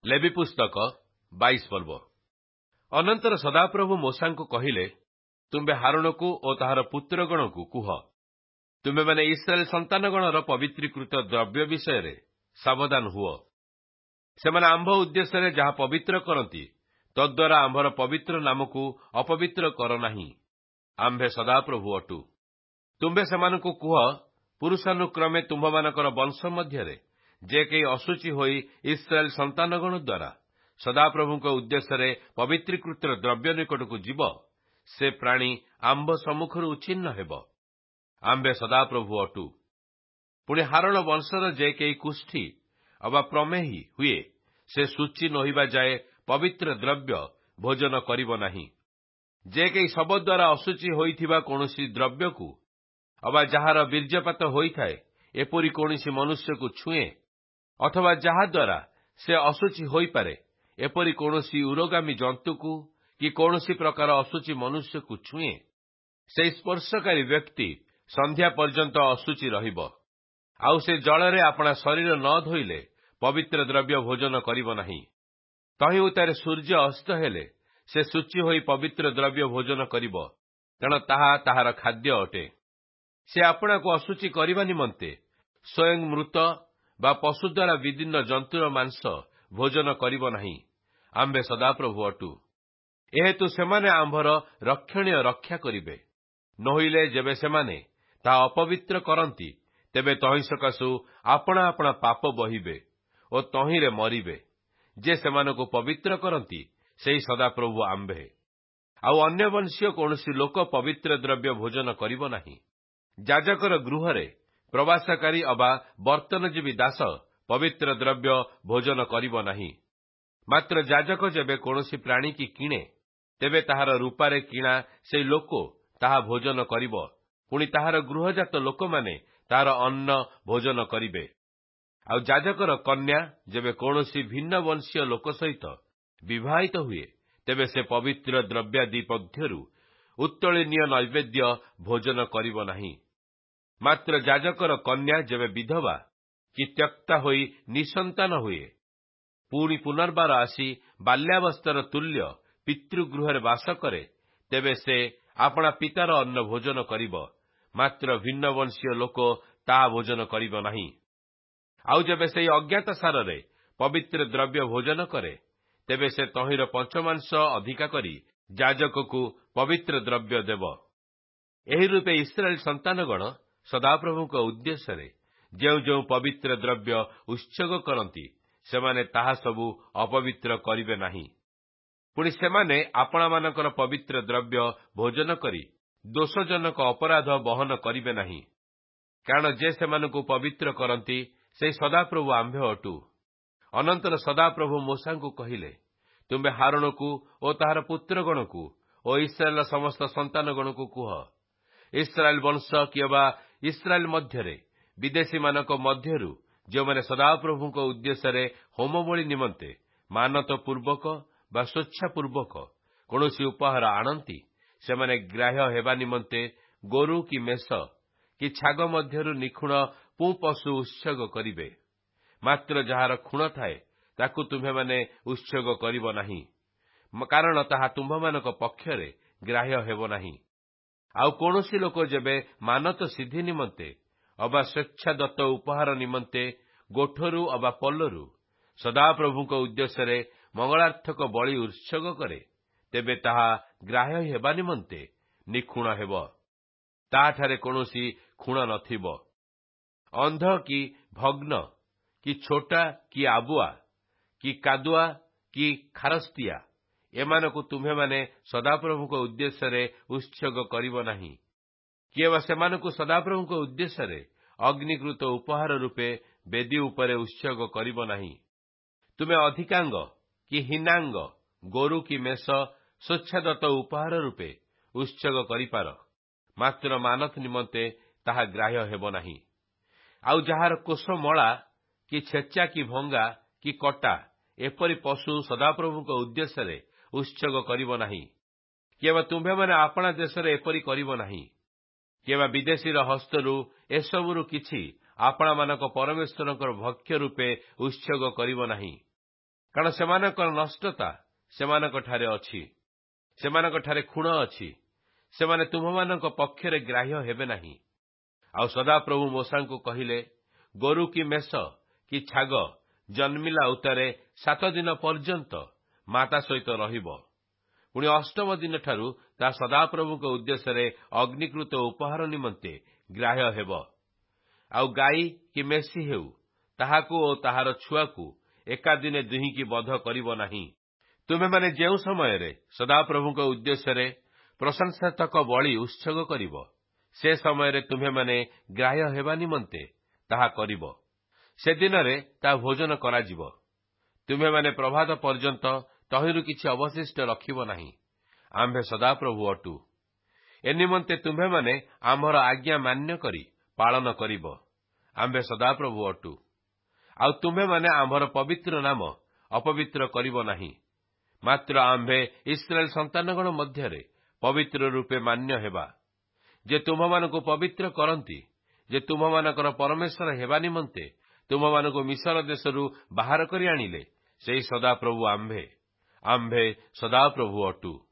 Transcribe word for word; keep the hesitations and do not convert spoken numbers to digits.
ଲେବି ପୁସ୍ତକ ବାଇଶ ପର୍ବ। ଅନନ୍ତର ସଦାପ୍ରଭୁ ମୋଶାଙ୍କୁ କହିଲେ, ତୁମ୍ଭେ ହାରୁଣକୁ ଓ ତାହାର ପୁତ୍ରଗଣକୁ କୁହ, ତୁମ୍ଭେମାନେ ଇସ୍ରାଏଲ ସନ୍ତାନଗଣର ପବିତ୍ରୀକୃତ ଦ୍ରବ୍ୟ ବିଷୟରେ ସାବଧାନ ହୁଅ। ସେମାନେ ଆମ୍ଭ ଉଦ୍ଦେଶ୍ୟରେ ଯାହା ପବିତ୍ର କରନ୍ତି, ତଦ୍ୱାରା ଆମ୍ଭର ପବିତ୍ର ନାମକୁ ଅପବିତ୍ର କର ନାହିଁ। ଆମ୍ଭେ ସଦାପ୍ରଭୁ ଅଟୁ। ତୁମ୍ଭେ ସେମାନଙ୍କୁ କୁହ, ପୁରୁଷାନୁକ୍ରମେ ତୁମ୍ଭମାନଙ୍କର ବଂଶ ମଧ୍ୟରେ ଯେ କେହି ଅଶୁଚି ହୋଇ ଇସ୍ରାଏଲ ସନ୍ତାନଗଣ ଦ୍ୱାରା ସଦାପ୍ରଭୁଙ୍କ ଉଦ୍ଦେଶ୍ୟରେ ପବିତ୍ରୀକୃତ ଦ୍ରବ୍ୟ ନିକଟକୁ ଯିବ, ସେ ପ୍ରାଣୀ ଆମ୍ଭ ସମ୍ମୁଖରୁ ଉଚ୍ଛିନ୍ନ ହେବ। ଆମ୍ଭେ ସଦାପ୍ରଭୁ ଅଟୁ। ପୁଣି ହାରଣ ବଂଶର ଯେ କେହି କୁଷ୍ଠୀ ଅବା ପ୍ରମେହୀ ହୁଏ, ସେ ସୂଚୀ ନୋହିବା ଯାଏ ପବିତ୍ର ଦ୍ରବ୍ୟ ଭୋଜନ କରିବ ନାହିଁ। ଯେ କେହି ଶବ ଦ୍ୱାରା ଅଶୁଚି ହୋଇଥିବା କୌଣସି ଦ୍ରବ୍ୟକୁ ଅବା ଯାହାର ବୀର୍ଯ୍ୟପାତ ହୋଇଥାଏ ଏପରି କୌଣସି ମନୁଷ୍ୟକୁ ଛୁଏଁ, ଅଥବା ଯାହାଦ୍ୱାରା ସେ ଅଶୁଚି ହୋଇପାରେ ଏପରି କୌଣସି ଉରୋଗାମୀ ଜନ୍ତୁକୁ କି କୌଣସି ପ୍ରକାର ଅଶୁଚି ମନୁଷ୍ୟକୁ ଛୁଏଁ, ସେହି ସ୍ପର୍ଶକାରୀ ବ୍ୟକ୍ତି ସନ୍ଧ୍ୟା ପର୍ଯ୍ୟନ୍ତ ଅଶୁଚି ରହିବ। ଆଉ ସେ ଜଳରେ ଆପଣା ଶରୀର ନ ଧୋଇଲେ ପବିତ୍ର ଦ୍ରବ୍ୟ ଭୋଜନ କରିବ ନାହିଁ। ତହିଁ ଉତ୍ତାରେ ସୂର୍ଯ୍ୟ ଅସ୍ତ ହେଲେ ସେ ଶୁଚି ହୋଇ ପବିତ୍ର ଦ୍ରବ୍ୟ ଭୋଜନ କରିବ, କାରଣ ତାହା ତାହାର ଖାଦ୍ୟ ଅଟେ। ସେ ଆପଣାକୁ ଅଶୁଚି କରିବା ନିମନ୍ତେ ସ୍ୱୟଂ ମୃତ ବା ପଶୁ ଦ୍ୱାରା ବିଦୀର୍ଣ୍ଣ ଜନ୍ତୁର ମାଂସ ଭୋଜନ କରିବ ନାହିଁ। ଆମ୍ଭେ ସଦାପ୍ରଭୁ ଅଟୁ। ଏହେତୁ ସେମାନେ ଆମ୍ଭର ରକ୍ଷଣୀୟ ରକ୍ଷା କରିବେ। ନୋହିଲେ ଯେବେ ସେମାନେ ତାହା ଅପବିତ୍ର କରନ୍ତି, ତେବେ ତହିଁ ସକାଶୁ ଆପଣା ଆପଣା ପାପ ବହିବେ ଓ ତହିଁରେ ମରିବେ। ଯେ ସେମାନଙ୍କୁ ପବିତ୍ର କରନ୍ତି, ସେହି ସଦାପ୍ରଭୁ ଆମ୍ଭେ। ଆଉ ଅନ୍ୟ ବଂଶୀୟ କୌଣସି ଲୋକ ପବିତ୍ର ଦ୍ରବ୍ୟ ଭୋଜନ କରିବ ନାହିଁ। ଯାଜକର ଗୃହରେ ପ୍ରବାସକାରୀ ଅବା ବର୍ତ୍ତନଜୀବୀ ଦାସ ପବିତ୍ର ଦ୍ରବ୍ୟ ଭୋଜନ କରିବ ନାହିଁ। ମାତ୍ର ଯାଜକ ଯେବେ କୌଣସି ପ୍ରାଣୀକି କିଣେ, ତେବେ ତାହାର ରୂପାରେ କିଣା ସେହି ଲୋକ ତାହା ଭୋଜନ କରିବ। ପୁଣି ତାହାର ଗୃହଜାତ ଲୋକମାନେ ତାହାର ଅନ୍ନ ଭୋଜନ କରିବେ। ଆଉ ଯାଜକର କନ୍ୟା ଯେବେ କୌଣସି ଭିନ୍ନ ବଂଶୀୟ ଲୋକ ସହିତ ବିବାହିତ ହୁଏ, ତେବେ ସେ ପବିତ୍ର ଦ୍ରବ୍ୟାଦି ମଧ୍ୟରୁ ଉତ୍ତୋଳନୀୟ ନୈବେଦ୍ୟ ଭୋଜନ କରିବ ନାହିଁ। ମାତ୍ର ଯାଜକର କନ୍ୟା ଯେବେ ବିଧବା କି ତ୍ୟକ୍ତା ହୋଇ ନିଃସନ୍ତାନ ହୁଏ, ପୁଣି ପୁନର୍ବାର ଆସି ବାଲ୍ୟାବସ୍ଥାର ତୁଲ୍ୟ ପିତୃଗୃହରେ ବାସ କରେ, ତେବେ ସେ ଆପଣା ପିତାର ଅନ୍ନ ଭୋଜନ କରିବ। ମାତ୍ର ଭିନ୍ନ ବଂଶୀୟ ଲୋକ ତାହା ଭୋଜନ କରିବ ନାହିଁ। ଆଉ ଯେବେ ସେହି ଅଜ୍ଞାତ ସାରରେ ପବିତ୍ର ଦ୍ରବ୍ୟ ଭୋଜନ କରେ, ତେବେ ସେ ତହିଁର ପଞ୍ଚମାଂଶ ଅଧିକା କରି ଯାଜକକୁ ପବିତ୍ର ଦ୍ରବ୍ୟ ଦେବ। ଏହି ରୂପେ ଇସ୍ରାଏଲ ସନ୍ତାନଗଣ ସଦାପ୍ରଭୁଙ୍କ ଉଦ୍ଦେଶ୍ୟରେ ଯେଉଁ ଯେଉଁ ପବିତ୍ର ଦ୍ରବ୍ୟ ଉତ୍ସର୍ଗ କରନ୍ତି, ସେମାନେ ତାହା ସବୁ ଅପବିତ୍ର କରିବେ ନାହିଁ। ପୁଣି ସେମାନେ ଆପଣାମାନଙ୍କର ପବିତ୍ର ଦ୍ରବ୍ୟ ଭୋଜନ କରି ଦୋଷଜନକ ଅପରାଧ ବହନ କରିବେ ନାହିଁ, କାରଣ ଯେ ସେମାନଙ୍କୁ ପବିତ୍ର କରନ୍ତି, ସେହି ସଦାପ୍ରଭୁ ଆମ୍ଭେ ଅଟୁ। ଅନନ୍ତର ସଦାପ୍ରଭୁ ମୋଶାଙ୍କୁ କହିଲେ, ତୁମ୍ଭେ ହାରୁଣକୁ ଓ ତାହାର ପୁତ୍ରଗଣକୁ ଓ ଇସ୍ରାଏଲର ସମସ୍ତ ସନ୍ତାନଗଣକୁ କୁହ, ଇସ୍ରାଏଲ ବଂଶ କିମ୍ବା ଇସ୍ରାଏଲ ମଧ୍ୟରେ ବିଦେଶୀମାନଙ୍କ ମଧ୍ୟରୁ ଯେଉଁମାନେ ସଦାପ୍ରଭୁଙ୍କ ଉଦ୍ଦେଶ୍ୟରେ ହୋମବଳି ନିମନ୍ତେ ମାନତ ପୂର୍ବକ ବା ସ୍ୱେଚ୍ଛାପୂର୍ବକ କୌଣସି ଉପହାର ଆଣନ୍ତି, ସେମାନେ ଗ୍ରାହ୍ୟ ହେବା ନିମନ୍ତେ ଗୋରୁ କି ମେଷ କି ଛାଗ ମଧ୍ୟରୁ ନିଖୁଣ ପୁଁ ପଶୁ ଉତ୍ସର୍ଗ କରିବେ। ମାତ୍ର ଯାହାର ଖୁଣ ଥାଏ ତାକୁ ତୁମ୍ଭେମାନେ ଉତ୍ସର୍ଗ କରିବ ନାହିଁ, କାରଣ ତାହା ତୁମ୍ଭମାନଙ୍କ ପକ୍ଷରେ ଗ୍ରାହ୍ୟ ହେବ ନାହିଁ। ଆଉ କୌଣସି ଲୋକ ଯେବେ ମାନତ ସିଦ୍ଧି ନିମନ୍ତେ ଅବା ସ୍ୱେଚ୍ଛାଦତ୍ତ ଉପହାର ନିମନ୍ତେ ଗୋଠରୁ ଅବା ପଲ୍ଲରୁ ସଦାପ୍ରଭୁଙ୍କ ଉଦ୍ଦେଶ୍ୟରେ ମଙ୍ଗଳାର୍ଥକ ବଳି ଉତ୍ସର୍ଗ କରେ, ତେବେ ତାହା ଗ୍ରାହ୍ୟ ହେବା ନିମନ୍ତେ ନିଖୁଣ ହେବ। ତାହାଠାରେ କୌଣସି ଖୁଣ ନଥିବ। ଅନ୍ଧ କି ଭଗ୍ନ କି ଛୋଟା କି ଆବୁଆ କି କାଦୁଆ କି ଖାରସ୍ତିଆ, ଏମାନଙ୍କୁ ତୁମ୍ଭେମାନେ ସଦାପ୍ରଭୁଙ୍କ ଉଦ୍ଦେଶ୍ୟରେ ଉତ୍ସର୍ଗ କରିବ ନାହିଁ। କିଏବା ସେମାନଙ୍କୁ ସଦାପ୍ରଭୁଙ୍କ ଉଦ୍ଦେଶ୍ୟରେ ଅଗ୍ନିକୃତ ଉପହାର ରୂପେ ବେଦୀ ଉପରେ ଉତ୍ସର୍ଗ କରିବ ନାହିଁ। ତୁମେ ଅଧିକାଙ୍ଗ କି ହୀନାଙ୍ଗ ଗୋରୁ କି ମେଷ ସ୍ୱେଚ୍ଛାଦତ୍ତ ଉପହାର ରୂପେ ଉତ୍ସର୍ଗ କରିପାର, ମାତ୍ର ମାନତ ନିମନ୍ତେ ତାହା ଗ୍ରାହ୍ୟ ହେବ ନାହିଁ। ଆଉ ଯାହାର କୋଷ ମଳା କି ଛେଚା କି ଭଙ୍ଗା କି କଟା ଏପରି ପଶୁ ସଦାପ୍ରଭୁଙ୍କ ଉଦ୍ଦେଶ୍ୟରେ ଉତ୍ସର୍ଗ କରିବ ନାହିଁ। କିମ୍ବା ତୁମ୍ଭେମାନେ ଆପଣା ଦେଶରେ ଏପରି କରିବ ନାହିଁ। କିମ୍ବା ବିଦେଶୀର ହସ୍ତରୁ ଏସବୁରୁ କିଛି ଆପଣାମାନଙ୍କ ପରମେଶ୍ୱରଙ୍କର ଭକ୍ଷ୍ୟ ରୂପେ ଉତ୍ସର୍ଗ କରିବ ନାହିଁ। କାରଣ ସେମାନଙ୍କର ନଷ୍ଟତା ସେମାନଙ୍କଠାରେ ଅଛି, ସେମାନଙ୍କଠାରେ ଖୁଣ ଅଛି। ସେମାନେ ତୁମମାନଙ୍କ ପକ୍ଷରେ ଗ୍ରାହ୍ୟ ହେବେ ନାହିଁ। ଆଉ ସଦାପ୍ରଭୁ ମୂଷାଙ୍କୁ କହିଲେ, ଗୋରୁ କି ମେଷ କି ଛାଗ ଜନ୍ମିଲା ଉତ୍ତାରେ ସାତ ଦିନ ପର୍ଯ୍ୟନ୍ତ ମାତା ସହିତ ରହିବ। ପୁଣି ଅଷ୍ଟମ ଦିନଠାରୁ ତାହା ସଦାପ୍ରଭୁଙ୍କ ଉଦ୍ଦେଶ୍ୟରେ ଅଗ୍ନିକୃତ ଉପହାର ନିମନ୍ତେ ଗ୍ରାହ୍ୟ ହେବ। ଆଉ ଗାଈ କି ମେଷି ହେଉ, ତାହାକୁ ଓ ତାହାର ଛୁଆକୁ ଏକାଦିନେ ଦୁହିଁକି ବଧ କରିବ ନାହିଁ। ତୁମେମାନେ ଯେଉଁ ସମୟରେ ସଦାପ୍ରଭୁଙ୍କ ଉଦ୍ଦେଶ୍ୟରେ ପ୍ରଶଂସାତକ ବଳି ଉତ୍ସର୍ଗ କରିବ, ସେ ସମୟରେ ତୁମେମାନେ ଗ୍ରାହ୍ୟ ହେବା ନିମନ୍ତେ ତାହା କରିବ। ସେଦିନରେ ତାହା ଭୋଜନ କରାଯିବ। ତୁମେମାନେ ପ୍ରଭାତ ପର୍ଯ୍ୟନ୍ତ ତହିଁରୁ କିଛି ଅବଶିଷ୍ଟ ରଖିବ ନାହିଁ। ଆମ୍ଭେ ସଦାପ୍ରଭୁ ଅଟୁ। ଏ ନିମନ୍ତେ ତୁମ୍ଭେମାନେ ଆମ୍ଭର ଆଜ୍ଞା ମାନ୍ୟ କରି ପାଳନ କରିବ। ଆମ୍ଭେ ସଦାପ୍ରଭୁ ଅଟୁ। ଆଉ ତୁମ୍ଭେମାନେ ଆମ୍ଭର ପବିତ୍ର ନାମ ଅପବିତ୍ର କରିବ ନାହିଁ। ମାତ୍ର ଆମ୍ଭେ ଇସ୍ରାଏଲ ସନ୍ତାନଗଣ ମଧ୍ୟରେ ପବିତ୍ର ରୂପେ ମାନ୍ୟ ହେବା। ଯେ ତୁମ୍ଭମାନଙ୍କୁ ପବିତ୍ର କରନ୍ତି, ଯେ ତୁମ୍ଭମାନଙ୍କର ପରମେଶ୍ୱର ହେବା ନିମନ୍ତେ ତୁମ୍ଭମାନଙ୍କୁ ମିଶ୍ର ଦେଶରୁ ବାହାର କରି ଆଣିଲେ, ସେହି ସଦାପ୍ରଭୁ ଆମ୍ଭେ। ଆମ୍ଭେ ସଦାପ୍ରଭୁ ଅଟୁ।